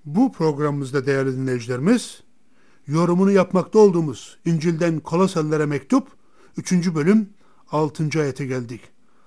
Bu programımızda değerli dinleyicilerimiz, yorumunu yapmakta olduğumuz İncil'den Kolosalılara mektup 3. bölüm 6. ayete geldik.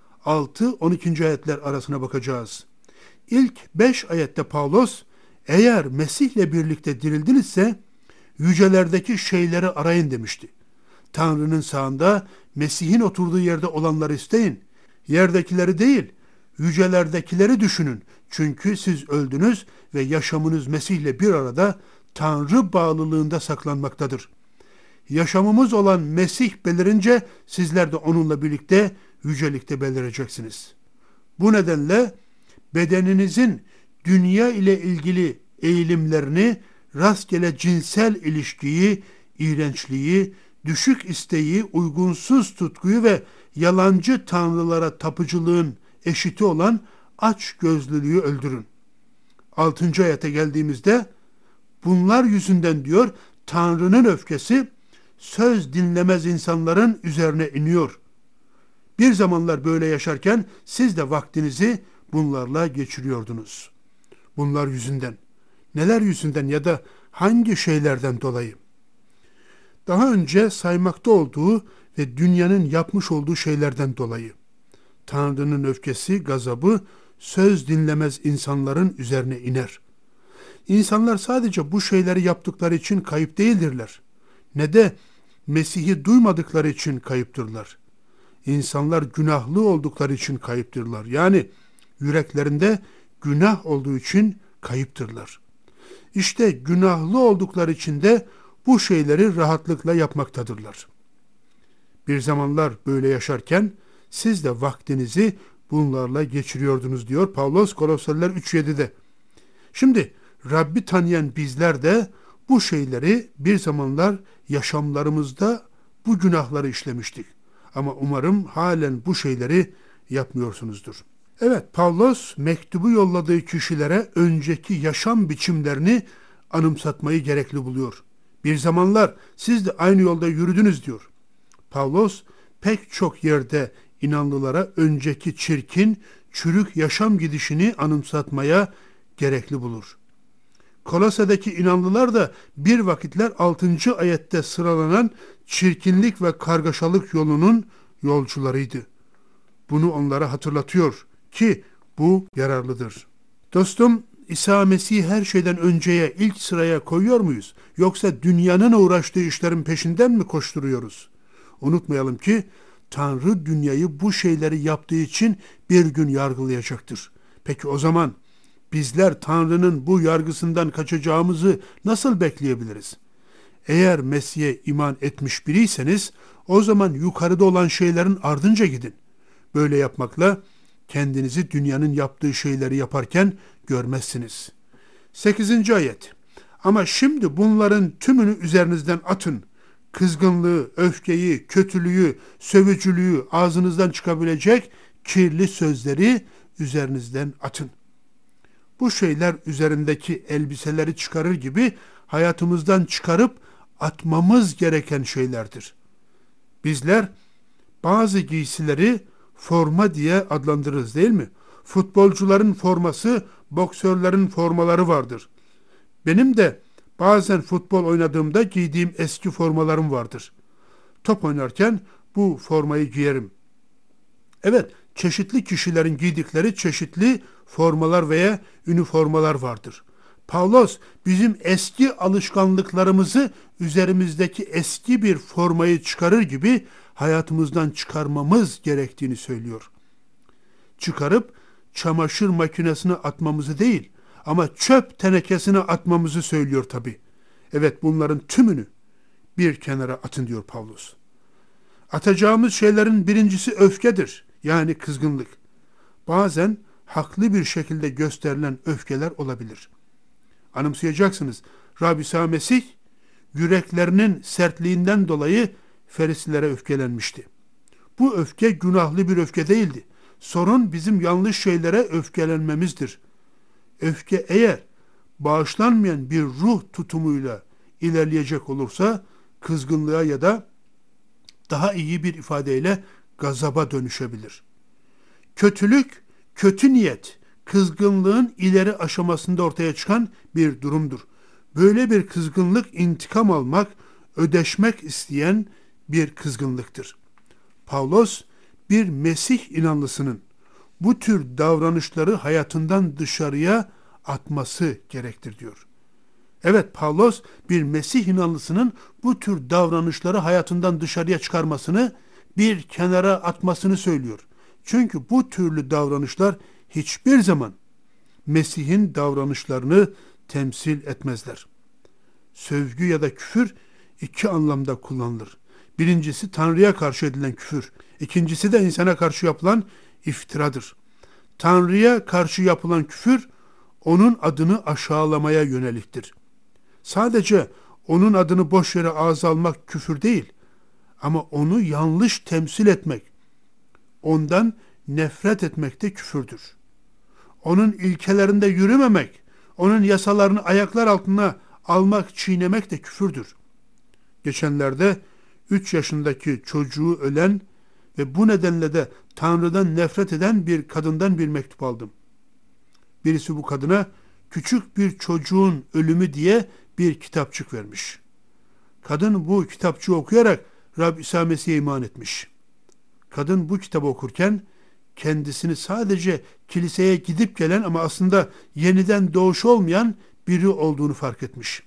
6-12. ayetler arasına bakacağız. İlk 5 ayette Pavlos, eğer Mesih'le birlikte dirildinizse yücelerdeki şeyleri arayın demişti. Tanrı'nın sağında Mesih'in oturduğu yerde olanları isteyin. Yerdekileri değil, yücelerdekileri düşünün. Çünkü siz öldünüz ve yaşamınız Mesih'le bir arada Tanrı bağlılığında saklanmaktadır. Yaşamımız olan Mesih belirince sizler de onunla birlikte yücelikte belireceksiniz. Bu nedenle bedeninizin dünya ile ilgili eğilimlerini, rastgele cinsel ilişkiyi, iğrençliği, düşük isteği, uygunsuz tutkuyu ve yalancı tanrılara tapıcılığın eşiti olan açgözlülüğü öldürün. 6. ayete geldiğimizde bunlar yüzünden diyor Tanrı'nın öfkesi söz dinlemez insanların üzerine iniyor. Bir zamanlar böyle yaşarken siz de vaktinizi bunlarla geçiriyordunuz. Bunlar yüzünden. Neler yüzünden ya da hangi şeylerden dolayı? Daha önce saymakta olduğu ve dünyanın yapmış olduğu şeylerden dolayı. Tanrı'nın öfkesi, gazabı söz dinlemez insanların üzerine iner. İnsanlar sadece bu şeyleri yaptıkları için kayıp değildirler. Ne de Mesih'i duymadıkları için kayıptırlar. İnsanlar günahlı oldukları için kayıptırlar. Yani yüreklerinde günah olduğu için kayıptırlar. İşte günahlı oldukları için de bu şeyleri rahatlıkla yapmaktadırlar. Bir zamanlar böyle yaşarken siz de vaktinizi bunlarla geçiriyordunuz diyor Pavlos Kolosyalılar 3.7'de. Şimdi Rabbi tanıyan bizler de bu şeyleri bir zamanlar yaşamlarımızda bu günahları işlemiştik. Ama umarım halen bu şeyleri yapmıyorsunuzdur. Evet, Pavlos mektubu yolladığı kişilere önceki yaşam biçimlerini anımsatmayı gerekli buluyor. Bir zamanlar siz de aynı yolda yürüdünüz diyor. Pavlos pek çok yerde inanlılara önceki çirkin, çürük yaşam gidişini anımsatmaya gerekli bulur. Kolosya'daki inanlılar da bir vakitler 6. ayette sıralanan çirkinlik ve kargaşalık yolunun yolcularıydı. Bunu onlara hatırlatıyor ki bu yararlıdır. Dostum, İsa Mesih'i her şeyden önceye, ilk sıraya koyuyor muyuz? Yoksa dünyanın uğraştığı işlerin peşinden mi koşturuyoruz? Unutmayalım ki Tanrı dünyayı bu şeyleri yaptığı için bir gün yargılayacaktır. Peki o zaman bizler Tanrı'nın bu yargısından kaçacağımızı nasıl bekleyebiliriz? Eğer Mesih'e iman etmiş biriyseniz o zaman yukarıda olan şeylerin ardınca gidin. Böyle yapmakla kendinizi dünyanın yaptığı şeyleri yaparken görmezsiniz. 8. ayet. Ama şimdi bunların tümünü üzerinizden atın. Kızgınlığı, öfkeyi, kötülüğü, sövücülüğü, ağzınızdan çıkabilecek kirli sözleri üzerinizden atın. Bu şeyler üzerindeki elbiseleri çıkarır gibi hayatımızdan çıkarıp atmamız gereken şeylerdir. Bizler bazı giysileri forma diye adlandırırız değil mi? Futbolcuların forması, boksörlerin formaları vardır. Benim de bazen futbol oynadığımda giydiğim eski formalarım vardır. Top oynarken bu formayı giyerim. Evet, çeşitli kişilerin giydikleri çeşitli formalar veya üniformalar vardır. Pavlos bizim eski alışkanlıklarımızı üzerimizdeki eski bir formayı çıkarır gibi hayatımızdan çıkarmamız gerektiğini söylüyor. Çıkarıp çamaşır makinesine atmamızı değil ama çöp tenekesine atmamızı söylüyor tabii. Evet, bunların tümünü bir kenara atın diyor Pavlos. Atacağımız şeylerin birincisi öfkedir. Yani kızgınlık. Bazen haklı bir şekilde gösterilen öfkeler olabilir. Anımsayacaksınız. Rabbi İsa Mesih yüreklerinin sertliğinden dolayı Farisilere öfkelenmişti. Bu öfke günahlı bir öfke değildi. Sorun bizim yanlış şeylere öfkelenmemizdir. Öfke eğer bağışlanmayan bir ruh tutumuyla ilerleyecek olursa kızgınlığa ya da daha iyi bir ifadeyle gazaba dönüşebilir. Kötülük, kötü niyet, kızgınlığın ileri aşamasında ortaya çıkan bir durumdur. Böyle bir kızgınlık intikam almak, ödeşmek isteyen bir kızgınlıktır. Pavlos bir Mesih inanlısının bu tür davranışları hayatından dışarıya atması gerektir diyor. Evet, Pavlos bir Mesih inanlısının bu tür davranışları hayatından dışarıya çıkarmasını, bir kenara atmasını söylüyor. Çünkü bu türlü davranışlar hiçbir zaman Mesih'in davranışlarını temsil etmezler. Sövgü ya da küfür iki anlamda kullanılır. Birincisi Tanrı'ya karşı edilen küfür. İkincisi de insana karşı yapılan iftiradır. Tanrı'ya karşı yapılan küfür onun adını aşağılamaya yöneliktir. Sadece onun adını boş yere ağza almak küfür değil, ama onu yanlış temsil etmek, ondan nefret etmek de küfürdür. Onun ilkelerinde yürümemek, onun yasalarını ayaklar altına almak, çiğnemek de küfürdür. Geçenlerde 3 yaşındaki çocuğu ölen ve bu nedenle de Tanrı'dan nefret eden bir kadından bir mektup aldım. Birisi bu kadına küçük bir çocuğun ölümü diye bir kitapçık vermiş. Kadın bu kitapçığı okuyarak Rab İsa Mesih'e iman etmiş. Kadın bu kitabı okurken kendisini sadece kiliseye gidip gelen ama aslında yeniden doğuş olmayan biri olduğunu fark etmiş.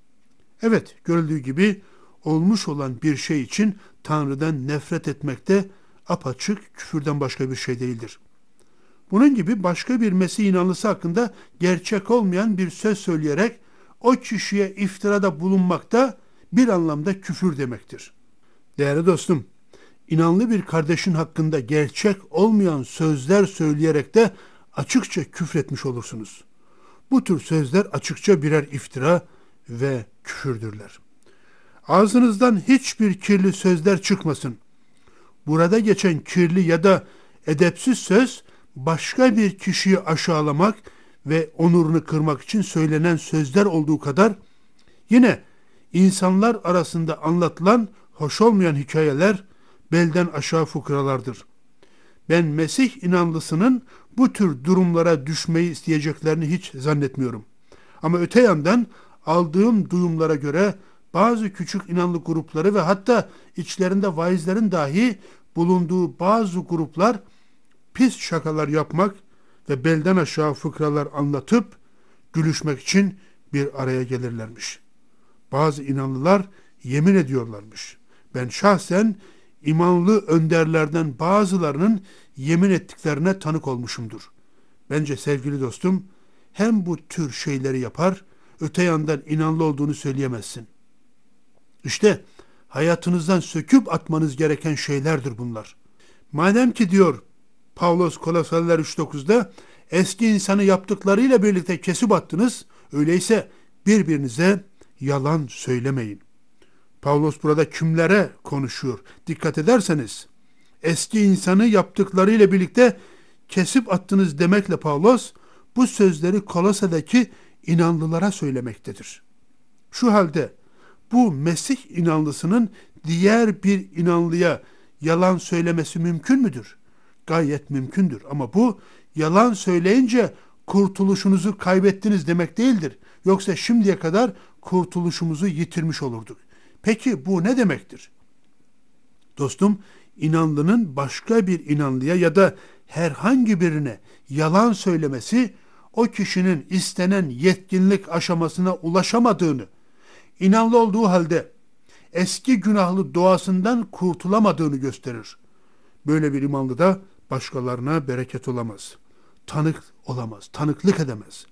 Evet, görüldüğü gibi olmuş olan bir şey için Tanrı'dan nefret etmek de apaçık küfürden başka bir şey değildir. Bunun gibi başka bir Mesih inanlısı hakkında gerçek olmayan bir söz söyleyerek o kişiye iftirada bulunmak da bir anlamda küfür demektir. Değerli dostum, inanlı bir kardeşin hakkında gerçek olmayan sözler söyleyerek de açıkça küfretmiş olursunuz. Bu tür sözler açıkça birer iftira ve küfürdürler. Ağzınızdan hiçbir kirli sözler çıkmasın. Burada geçen kirli ya da edepsiz söz başka bir kişiyi aşağılamak ve onurunu kırmak için söylenen sözler olduğu kadar yine insanlar arasında anlatılan hoş olmayan hikayeler belden aşağı fıkralardır. Ben Mesih inanlısının bu tür durumlara düşmeyi isteyeceklerini hiç zannetmiyorum. Ama öte yandan aldığım duyumlara göre bazı küçük inanlı grupları ve hatta içlerinde vaizlerin dahi bulunduğu bazı gruplar pis şakalar yapmak ve belden aşağı fıkralar anlatıp gülüşmek için bir araya gelirlermiş. Bazı inanlılar yemin ediyorlarmış. Ben şahsen imanlı önderlerden bazılarının yemin ettiklerine tanık olmuşumdur. Bence sevgili dostum, hem bu tür şeyleri yapar, öte yandan inanlı olduğunu söyleyemezsin. İşte hayatınızdan söküp atmanız gereken şeylerdir bunlar. Madem ki diyor Pavlos Kolosalılar 3.9'da eski insanı yaptıklarıyla birlikte kesip attınız, öyleyse birbirinize yalan söylemeyin. Pavlos burada kimlere konuşuyor? Dikkat ederseniz eski insanı yaptıklarıyla birlikte kesip attınız demekle Pavlos bu sözleri Kolosa'daki inanlılara söylemektedir. Şu halde bu Mesih inanlısının diğer bir inanlıya yalan söylemesi mümkün müdür? Gayet mümkündür. Ama bu yalan söyleyince kurtuluşunuzu kaybettiniz demek değildir. Yoksa şimdiye kadar kurtuluşumuzu yitirmiş olurduk. Peki bu ne demektir? Dostum, inanlının başka bir inanlıya ya da herhangi birine yalan söylemesi o kişinin istenen yetkinlik aşamasına ulaşamadığını, inanlı olduğu halde eski günahlı doğasından kurtulamadığını gösterir. Böyle bir imanlı da başkalarına bereket olamaz. Tanık olamaz, tanıklık edemez.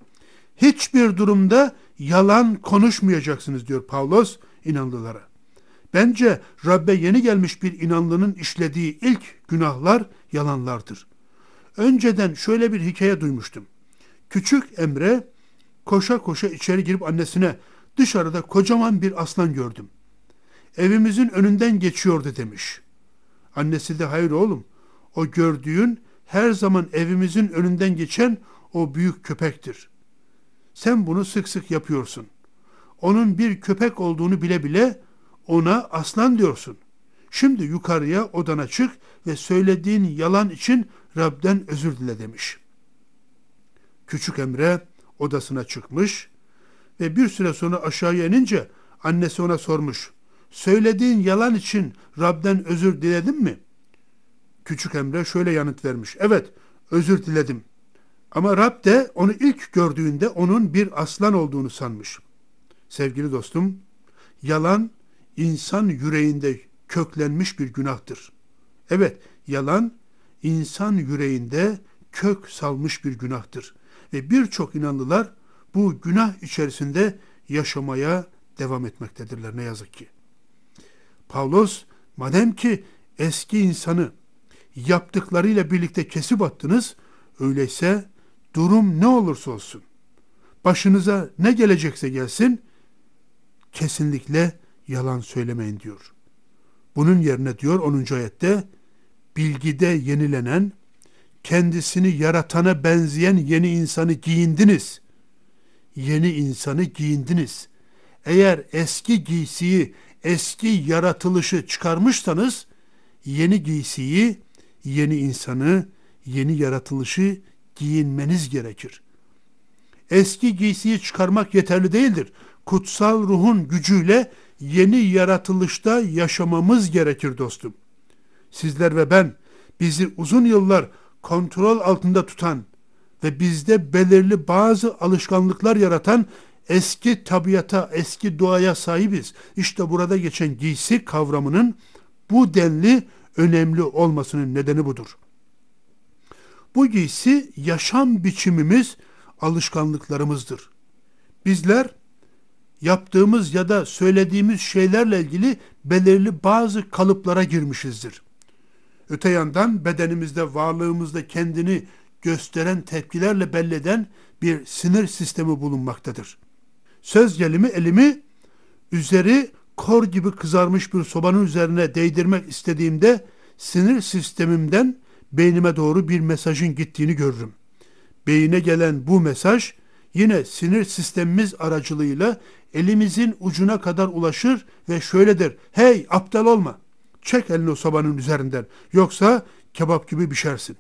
Hiçbir durumda yalan konuşmayacaksınız diyor Pavlos inanlılara. Bence Rabbe yeni gelmiş bir inanlının işlediği ilk günahlar yalanlardır. Önceden şöyle bir hikaye duymuştum. Küçük Emre koşa koşa içeri girip annesine dışarıda kocaman bir aslan gördüm. Evimizin önünden geçiyordu demiş. Annesi de hayır oğlum, o gördüğün her zaman evimizin önünden geçen o büyük köpektir. Sen bunu sık sık yapıyorsun. Onun bir köpek olduğunu bile bile ona aslan diyorsun. Şimdi yukarıya odana çık ve söylediğin yalan için Rab'den özür dile demiş. Küçük Emre odasına çıkmış ve bir süre sonra aşağıya inince annesi ona sormuş. Söylediğin yalan için Rab'den özür diledin mi? Küçük Emre şöyle yanıt vermiş. Evet, özür diledim. Ama Rab de onu ilk gördüğünde onun bir aslan olduğunu sanmış. Sevgili dostum, yalan insan yüreğinde köklenmiş bir günahtır. Evet, yalan insan yüreğinde kök salmış bir günahtır. Ve birçok inanlılar bu günah içerisinde yaşamaya devam etmektedirler ne yazık ki. Pavlos, madem ki eski insanı yaptıklarıyla birlikte kesip attınız, öyleyse durum ne olursa olsun, başınıza ne gelecekse gelsin, kesinlikle yalan söylemeyin diyor. Bunun yerine diyor 10. ayette, bilgide yenilenen, kendisini yaratana benzeyen yeni insanı giyindiniz. Yeni insanı giyindiniz. Eğer eski giysiyi, eski yaratılışı çıkarmışsanız, yeni giysiyi, yeni insanı, yeni yaratılışı giyinmeniz gerekir. Eski giysiyi çıkarmak yeterli değildir. Kutsal ruhun gücüyle yeni yaratılışta yaşamamız gerekir dostum. Sizler ve ben, bizi uzun yıllar kontrol altında tutan ve bizde belirli bazı alışkanlıklar yaratan eski tabiata, eski doğaya sahibiz. İşte burada geçen giysi kavramının bu denli önemli olmasının nedeni budur. Bu giysi yaşam biçimimiz, alışkanlıklarımızdır. Bizler yaptığımız ya da söylediğimiz şeylerle ilgili belirli bazı kalıplara girmişizdir. Öte yandan bedenimizde, varlığımızda kendini gösteren tepkilerle belli eden bir sinir sistemi bulunmaktadır. Söz gelimi elimi üzeri kor gibi kızarmış bir sobanın üzerine değdirmek istediğimde sinir sistemimden beynime doğru bir mesajın gittiğini görürüm. Beyine gelen bu mesaj yine sinir sistemimiz aracılığıyla elimizin ucuna kadar ulaşır ve şöyle der: hey aptal olma, çek elini o sobanın üzerinden, yoksa kebap gibi pişersin.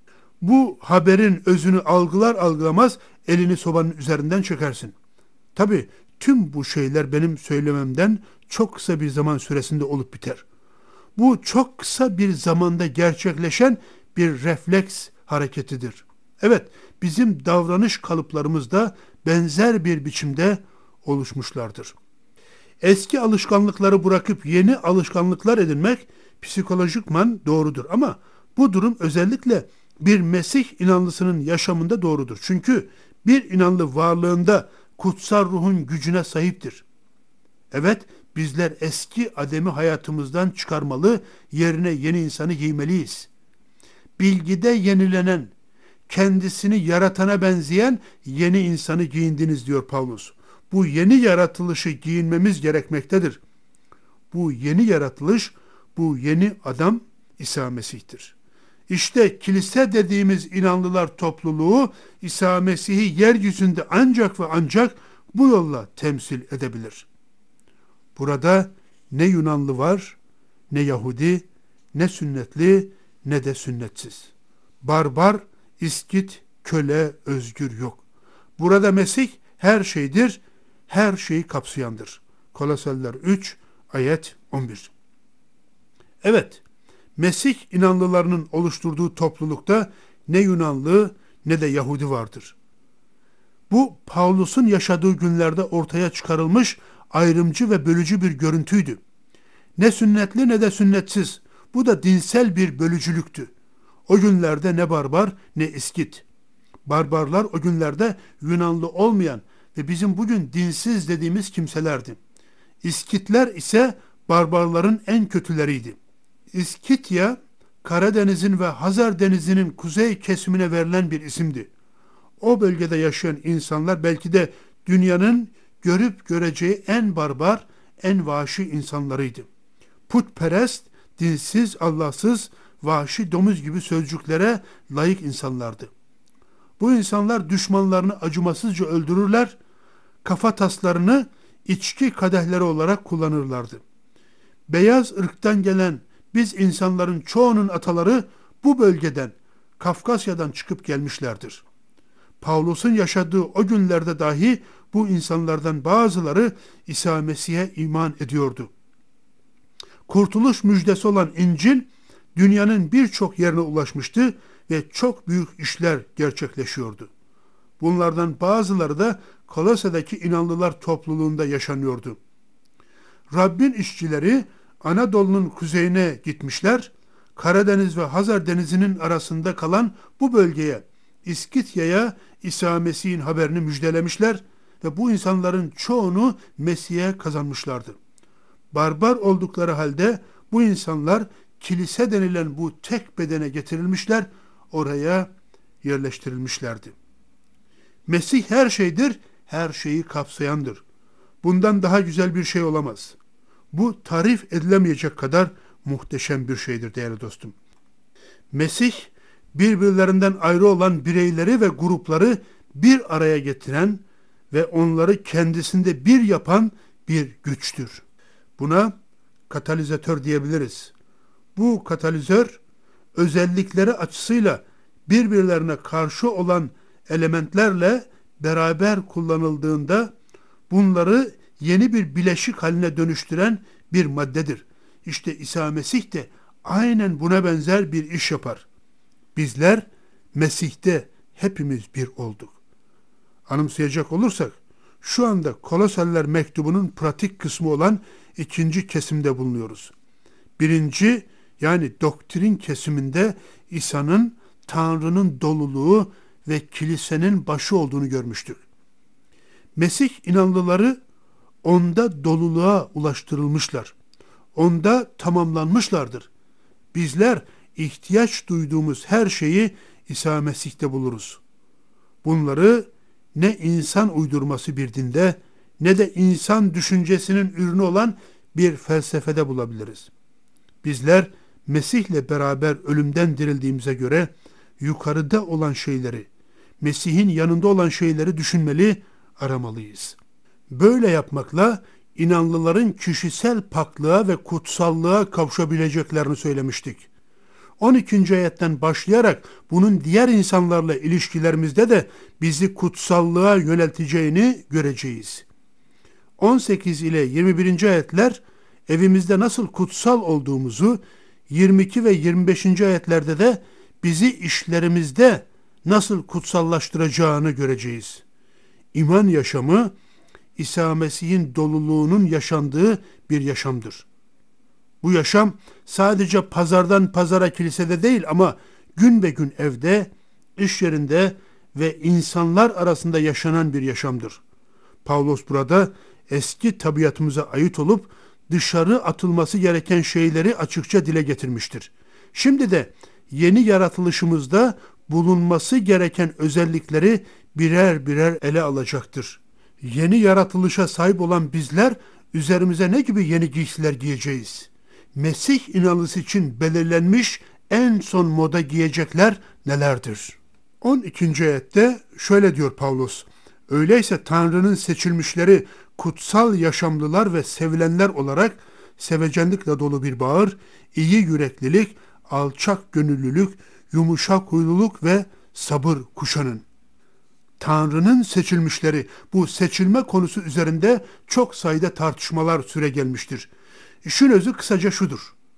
Bu haberin özünü algılar algılamaz elini sobanın üzerinden çekersin. Tabii tüm bu şeyler benim söylememden çok kısa bir zaman süresinde olup biter. Bu çok kısa bir zamanda gerçekleşen bir refleks hareketidir. Evet, bizim davranış kalıplarımız da benzer bir biçimde oluşmuşlardır. Eski alışkanlıkları bırakıp yeni alışkanlıklar edinmek psikolojikman doğrudur ama bu durum özellikle bir Mesih inanlısının yaşamında doğrudur. Çünkü bir inanlı varlığında kutsal ruhun gücüne sahiptir. Evet, bizler eski Adem'i hayatımızdan çıkarmalı, yerine yeni insanı giymeliyiz. Bilgide yenilenen, kendisini yaratana benzeyen yeni insanı giyindiniz diyor Pavlus. Bu yeni yaratılışı giyinmemiz gerekmektedir. Bu yeni yaratılış, bu yeni adam İsa Mesih'tir. İşte kilise dediğimiz inanlılar topluluğu İsa Mesih'i yeryüzünde ancak ve ancak bu yolla temsil edebilir. Burada ne Yunanlı var, ne Yahudi, ne sünnetli, ne de sünnetsiz. Barbar, İskit, köle, özgür yok. Burada Mesih her şeydir, her şeyi kapsayandır. Kolosyalılar 3, ayet 11. Evet, Mesih inanlılarının oluşturduğu toplulukta ne Yunanlı ne de Yahudi vardır. Bu Pavlus'un yaşadığı günlerde ortaya çıkarılmış ayrımcı ve bölücü bir görüntüydü. Ne sünnetli ne de sünnetsiz. Bu da dinsel bir bölücülüktü. O günlerde ne barbar ne İskit. Barbarlar o günlerde Yunanlı olmayan ve bizim bugün dinsiz dediğimiz kimselerdi. İskitler ise barbarların en kötüleriydi. İskitya, Karadeniz'in ve Hazar Denizi'nin kuzey kesimine verilen bir isimdi. O bölgede yaşayan insanlar belki de dünyanın görüp göreceği en barbar, en vahşi insanlarıydı. Putperest, dinsiz, Allahsız, vahşi domuz gibi sözcüklere layık insanlardı. Bu insanlar düşmanlarını acımasızca öldürürler, kafa taslarını içki kadehleri olarak kullanırlardı. Beyaz ırktan gelen biz insanların çoğunun ataları bu bölgeden, Kafkasya'dan çıkıp gelmişlerdir. Pavlus'un yaşadığı o günlerde dahi bu insanlardan bazıları İsa Mesih'e iman ediyordu. Kurtuluş müjdesi olan İncil dünyanın birçok yerine ulaşmıştı ve çok büyük işler gerçekleşiyordu. Bunlardan bazıları da Kolose'deki inanlılar topluluğunda yaşanıyordu. Rabbin işçileri Anadolu'nun kuzeyine gitmişler, Karadeniz ve Hazar Denizi'nin arasında kalan bu bölgeye, İskitya'ya İsa Mesih'in haberini müjdelemişler ve bu insanların çoğunu Mesih'e kazanmışlardı. Barbar oldukları halde bu insanlar kilise denilen bu tek bedene getirilmişler, oraya yerleştirilmişlerdi. Mesih her şeydir, her şeyi kapsayandır. Bundan daha güzel bir şey olamaz. Bu tarif edilemeyecek kadar muhteşem bir şeydir değerli dostum. Mesih, birbirlerinden ayrı olan bireyleri ve grupları bir araya getiren ve onları kendisinde bir yapan bir güçtür. Buna katalizatör diyebiliriz. Bu katalizör, özellikleri açısıyla birbirlerine karşı olan elementlerle beraber kullanıldığında bunları yeni bir bileşik haline dönüştüren bir maddedir. İşte İsa Mesih de aynen buna benzer bir iş yapar. Bizler Mesih'te hepimiz bir olduk. Anımsayacak olursak, şu anda Koloseliler mektubunun pratik kısmı olan ikinci kesimde bulunuyoruz. Birinci, yani doktrin kesiminde İsa'nın Tanrı'nın doluluğu ve kilisenin başı olduğunu görmüştük. Mesih inanlıları onda doluluğa ulaştırılmışlar. Onda tamamlanmışlardır. Bizler ihtiyaç duyduğumuz her şeyi İsa Mesih'te buluruz. Bunları ne insan uydurması bir dinde ne de insan düşüncesinin ürünü olan bir felsefede bulabiliriz. Bizler Mesih'le beraber ölümden dirildiğimize göre yukarıda olan şeyleri, Mesih'in yanında olan şeyleri düşünmeli, aramalıyız. Böyle yapmakla inanlıların kişisel paklığa ve kutsallığa kavuşabileceklerini söylemiştik. 12. ayetten başlayarak bunun diğer insanlarla ilişkilerimizde de bizi kutsallığa yönelteceğini göreceğiz. 18 ile 21. ayetler evimizde nasıl kutsal olduğumuzu, 22 ve 25. ayetlerde de bizi işlerimizde nasıl kutsallaştıracağını göreceğiz. İman yaşamı, İsa Mesih'in doluluğunun yaşandığı bir yaşamdır. Bu yaşam sadece pazardan pazara kilisede değil ama gün be gün evde, iş yerinde ve insanlar arasında yaşanan bir yaşamdır. Pavlos burada eski tabiatımıza ait olup dışarı atılması gereken şeyleri açıkça dile getirmiştir. Şimdi de yeni yaratılışımızda bulunması gereken özellikleri birer birer ele alacaktır. Yeni yaratılışa sahip olan bizler üzerimize ne gibi yeni giysiler giyeceğiz? Mesih inanlısı için belirlenmiş en son moda giyecekler nelerdir? 12. ayette şöyle diyor Pavlos: öyleyse Tanrı'nın seçilmişleri kutsal yaşamlılar ve sevilenler olarak sevecenlikle dolu bir bağır, iyi yüreklilik, alçak gönüllülük, yumuşak huyluluk ve sabır kuşanın. Tanrı'nın seçilmişleri, bu seçilme konusu üzerinde çok sayıda tartışmalar süregelmiştir. İşin özü kısaca şudur: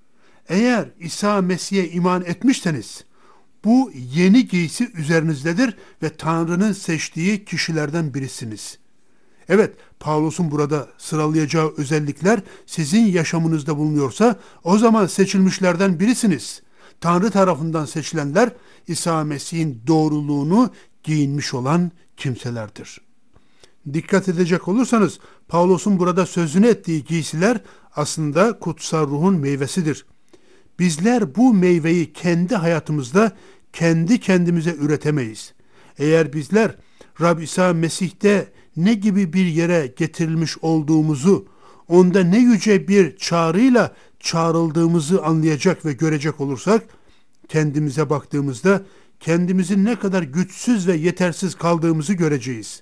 eğer İsa Mesih'e iman etmişseniz, bu yeni giysi üzerinizdedir ve Tanrı'nın seçtiği kişilerden birisiniz. Evet, Pavlos'un burada sıralayacağı özellikler sizin yaşamınızda bulunuyorsa, o zaman seçilmişlerden birisiniz. Tanrı tarafından seçilenler, İsa Mesih'in doğruluğunu giyinmiş olan kimselerdir. Dikkat edecek olursanız, Pavlos'un burada sözünü ettiği giysiler aslında kutsal ruhun meyvesidir. Bizler bu meyveyi kendi hayatımızda kendi kendimize üretemeyiz. Eğer bizler Rab İsa Mesih'te ne gibi bir yere getirilmiş olduğumuzu, onda ne yüce bir çağrıyla çağrıldığımızı anlayacak ve görecek olursak, kendimize baktığımızda kendimizin ne kadar güçsüz ve yetersiz kaldığımızı göreceğiz.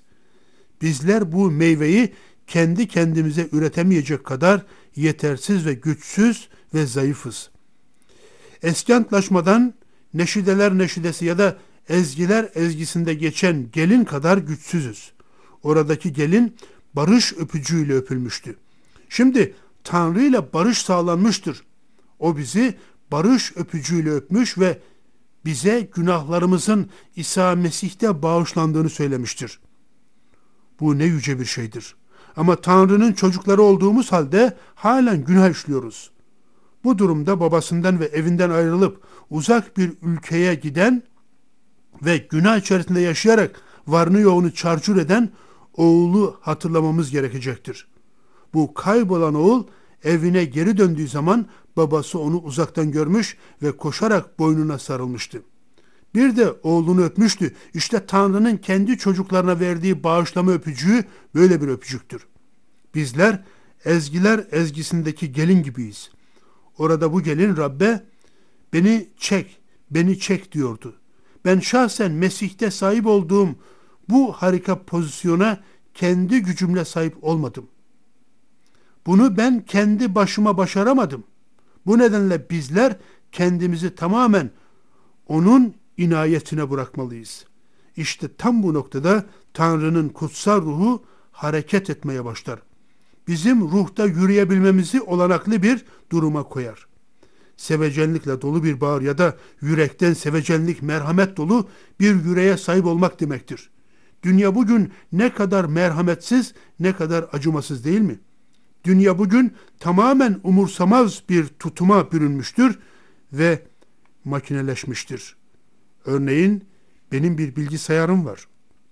Bizler bu meyveyi kendi kendimize üretemeyecek kadar yetersiz ve güçsüz ve zayıfız. Eski antlaşmadan Neşideler Neşidesi ya da Ezgiler ezgisinde geçen gelin kadar güçsüzüz. Oradaki gelin barış öpücüğüyle öpülmüştü. Şimdi Tanrı ile barış sağlanmıştır. O bizi barış öpücüğüyle öpmüş ve bize günahlarımızın İsa Mesih'te bağışlandığını söylemiştir. Bu ne yüce bir şeydir. Ama Tanrı'nın çocukları olduğumuz halde halen günah işliyoruz. Bu durumda babasından ve evinden ayrılıp uzak bir ülkeye giden ve günah içerisinde yaşayarak varını yoğunu çarçur eden oğulu hatırlamamız gerekecektir. Bu kaybolan oğul evine geri döndüğü zaman babası onu uzaktan görmüş ve koşarak boynuna sarılmıştı. Bir de oğlunu öpmüştü. İşte Tanrı'nın kendi çocuklarına verdiği bağışlama öpücüğü böyle bir öpücüktür. Bizler ezgiler ezgisindeki gelin gibiyiz. Orada bu gelin Rabbe beni çek diyordu. Ben şahsen Mesih'te sahip olduğum bu harika pozisyona kendi gücümle sahip olmadım. Bunu ben kendi başıma başaramadım. Bu nedenle bizler kendimizi tamamen onun inayetine bırakmalıyız. İşte tam bu noktada Tanrı'nın kutsal ruhu hareket etmeye başlar. Bizim ruhta yürüyebilmemizi olanaklı bir duruma koyar. Sevecenlikle dolu bir bağır ya da yürekten sevecenlik, merhamet dolu bir yüreğe sahip olmak demektir. Dünya bugün ne kadar merhametsiz, ne kadar acımasız değil mi? Dünya bugün tamamen umursamaz bir tutuma bürünmüştür ve makineleşmiştir. Örneğin benim bir bilgisayarım var.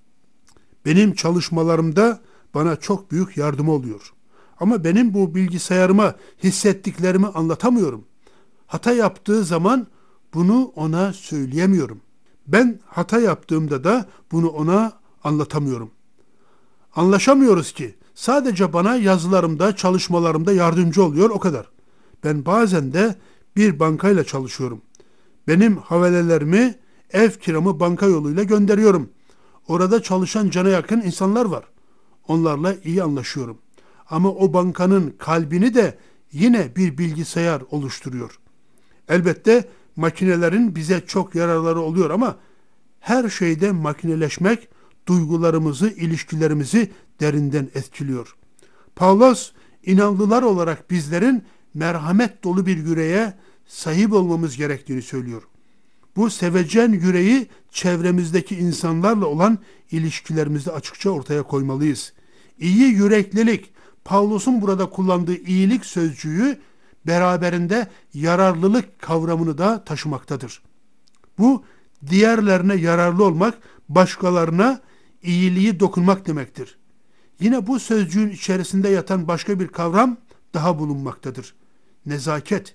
Benim çalışmalarımda bana çok büyük yardım oluyor. Ama benim bu bilgisayarıma hissettiklerimi anlatamıyorum. Hata yaptığı zaman bunu ona söyleyemiyorum. Ben hata yaptığımda da bunu ona anlatamıyorum. Anlaşamıyoruz ki. Sadece bana yazılarımda, çalışmalarımda yardımcı oluyor, o kadar. Ben bazen de bir bankayla çalışıyorum. Benim havalelerimi, ev kiramı banka yoluyla gönderiyorum. Orada çalışan cana yakın insanlar var. Onlarla iyi anlaşıyorum. Ama o bankanın kalbini de yine bir bilgisayar oluşturuyor. Elbette makinelerin bize çok yararları oluyor ama her şeyde makineleşmek duygularımızı, ilişkilerimizi derinden etkiliyor. Pavlos, inanlılar olarak bizlerin merhamet dolu bir yüreğe sahip olmamız gerektiğini söylüyor. Bu sevecen yüreği çevremizdeki insanlarla olan ilişkilerimizde açıkça ortaya koymalıyız. İyi yüreklilik, Pavlos'un burada kullandığı iyilik sözcüğü beraberinde yararlılık kavramını da taşımaktadır. Bu diğerlerine yararlı olmak, başkalarına iyiliği dokunmak demektir. Yine bu sözcüğün içerisinde yatan başka bir kavram daha bulunmaktadır. Nezaket.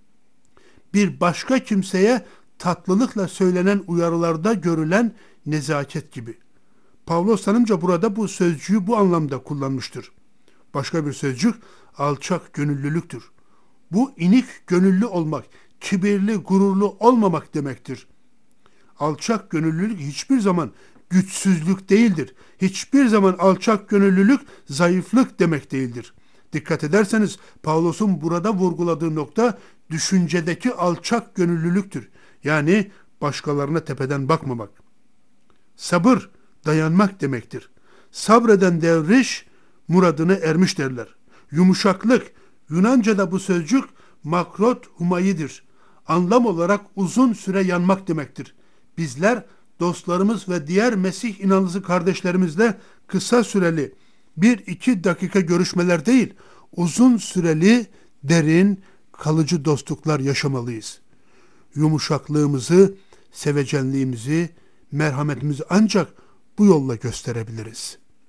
Bir başka kimseye tatlılıkla söylenen uyarılarda görülen nezaket gibi. Pavlos sanımca burada bu sözcüğü bu anlamda kullanmıştır. Başka bir sözcük alçak gönüllülüktür. Bu inik gönüllü olmak, kibirli, gururlu olmamak demektir. Alçak gönüllülük hiçbir zaman güçsüzlük değildir. Hiçbir zaman alçak gönüllülük zayıflık demek değildir. Dikkat ederseniz Pavlos'un burada vurguladığı nokta düşüncedeki alçak gönüllülüktür. Yani başkalarına tepeden bakmamak. Sabır, dayanmak demektir. Sabreden devriş muradına ermiş derler. Yumuşaklık, Yunanca'da bu sözcük makrot humayidir. Anlam olarak uzun süre yanmak demektir. Bizler dostlarımız ve diğer Mesih inanlısı kardeşlerimizle kısa süreli 1-2 dakika görüşmeler değil, uzun süreli, derin, kalıcı dostluklar yaşamalıyız. Yumuşaklığımızı, sevecenliğimizi, merhametimizi ancak bu yolla gösterebiliriz.